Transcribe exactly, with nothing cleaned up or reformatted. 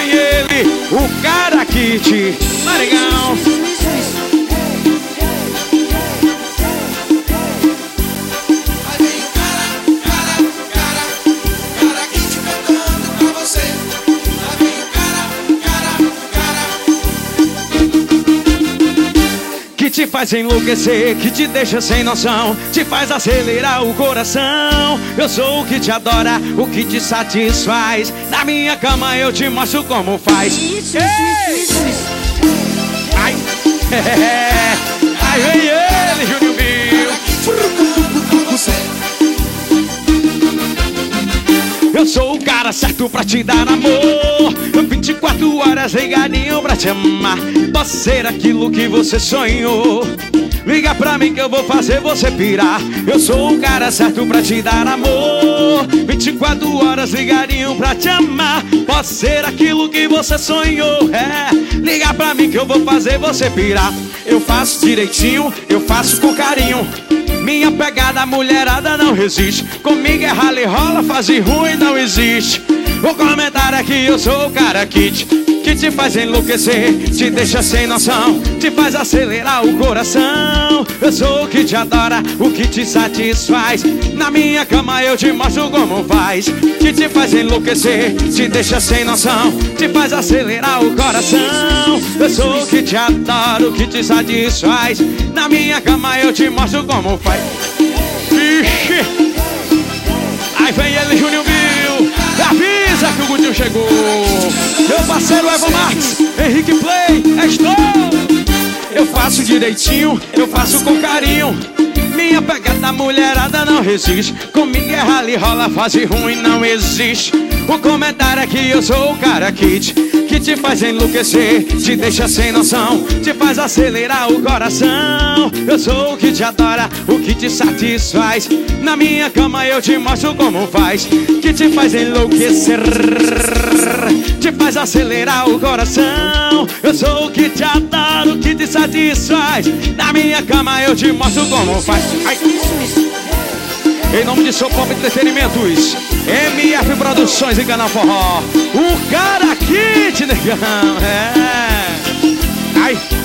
vem ele, o cara Kit, Maringão. Que te faz enlouquecer, que te deixa sem noção, te faz acelerar o coração. Eu sou o que te adora, o que te satisfaz. Na minha cama eu te mostro como faz. Isso, Ei! isso, isso, isso. Ai, é, ai vem ele, Júnior Bill. Eu sou o cara certo pra te dar amor, vinte e quatro horas ligadinho pra te amar. Posso ser aquilo que você sonhou. Liga pra mim que eu vou fazer você pirar. Eu sou o cara certo pra te dar amor, vinte e quatro horas ligadinho pra te amar. Posso ser aquilo que você sonhou. É, liga pra mim que eu vou fazer você pirar. Eu faço direitinho, eu faço com carinho. Minha pegada mulherada não resiste. Comigo é rala e rola, fase ruim não existe. O comentário é que eu sou o cara Kit, que te faz enlouquecer, te deixa sem noção, te faz acelerar o coração. Eu sou o que te adora, o que te satisfaz. Na minha cama eu te mostro como faz. Que te faz enlouquecer, te deixa sem noção, te faz acelerar o coração. Eu sou o que te adora, o que te satisfaz. Na minha cama eu te mostro como faz. Vixe! Aí vem ele, Júnior Bill. Avisa que o Gudinho chegou. Meu parceiro Evan Marques, Henrique Play, estou. Eu faço direitinho, eu faço com carinho. Minha pegada mulherada não resiste. Comigo é rala e rola, fase ruim não existe. O comentário é que eu sou o cara Kit, que te faz enlouquecer, te deixa sem noção, te faz acelerar o coração. Eu sou o que te adora, o que te satisfaz. Na minha cama eu te mostro como faz. Que te faz enlouquecer, te faz acelerar o coração. Eu sou o que te adora, o que te satisfaz. Na minha cama eu te mostro como faz. Ai. Em nome de Sou Pop Entretenimentos, M F Produções e Canal Forró, o cara Kit, negão. É. Ai.